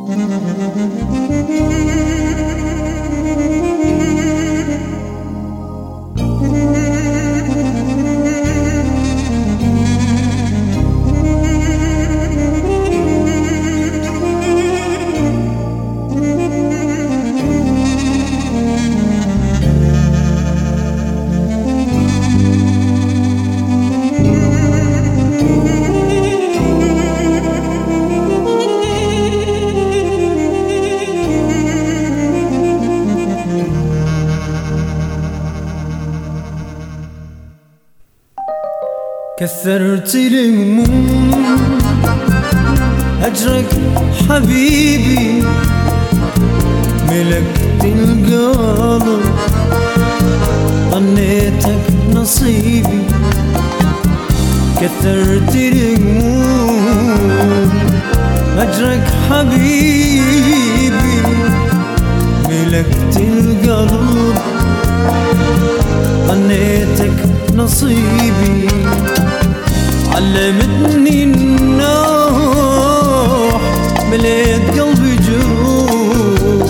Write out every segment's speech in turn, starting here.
كثرت الهموم هجرك حبيبي، ملكت القلب ظنيتك نصيبي. كثرت الهموم هجرك حبيبي، ملكت القلب ظنيتك نصيبي. علمتني النوح مليت قلبي جروح،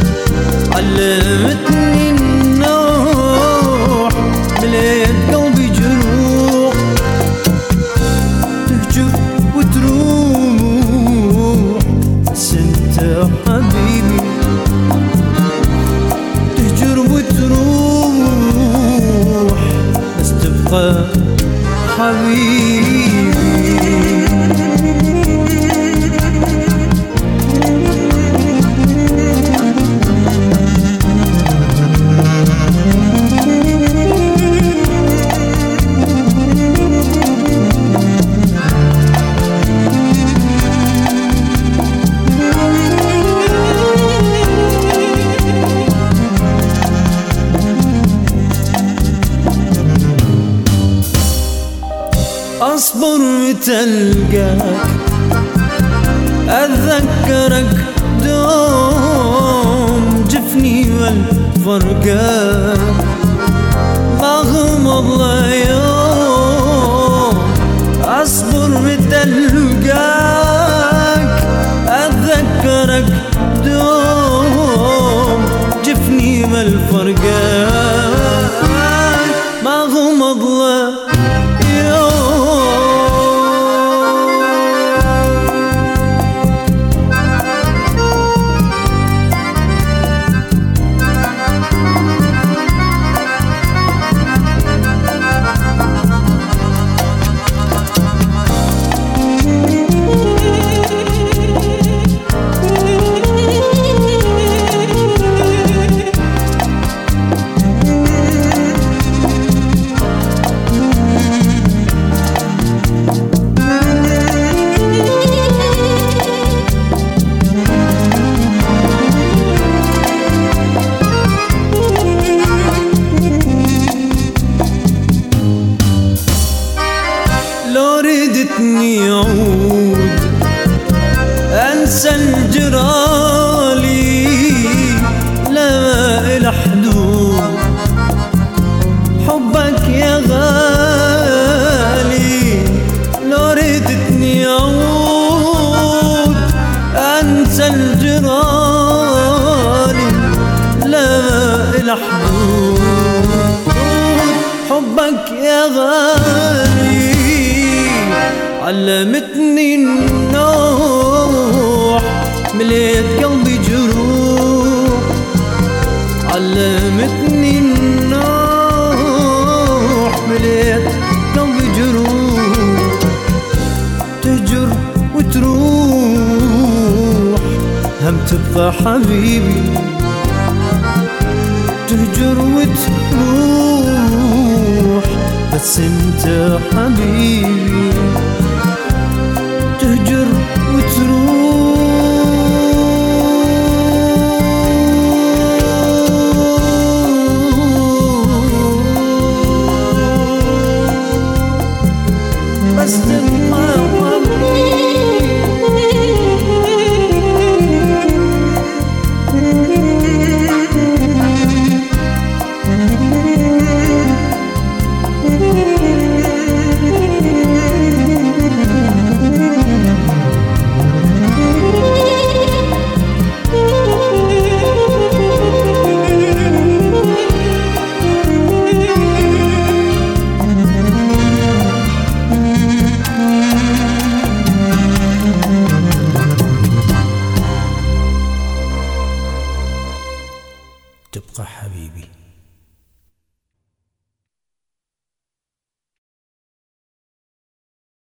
علمتني النوح مليت قلبي جروح. تهجر وتروح بس انت حبيبي، تهجر وتروح بس تبقى حبيبي. أصبر وتلقاك، أتذكرك دوم جفني والفرقاك. ما غمض يوم أصبر وتلقاك، أتذكرك دوم جفني والفرقاك. ما غمض يعود أنسى الجرالي لا إلى حدود. حبك يا غالي لو ردتني أعود أنسى الجرالي لا إلى حدود. حبك يا غالي علمتني النوح مليت قلبي جروح، علمتني النوح مليت قلبي جروح. تهجر وتروح هم تبقى حبيبي، تهجر وتروح بس انت حبيبي. تهجر وتروح بس تبقى تبقى حبيبي.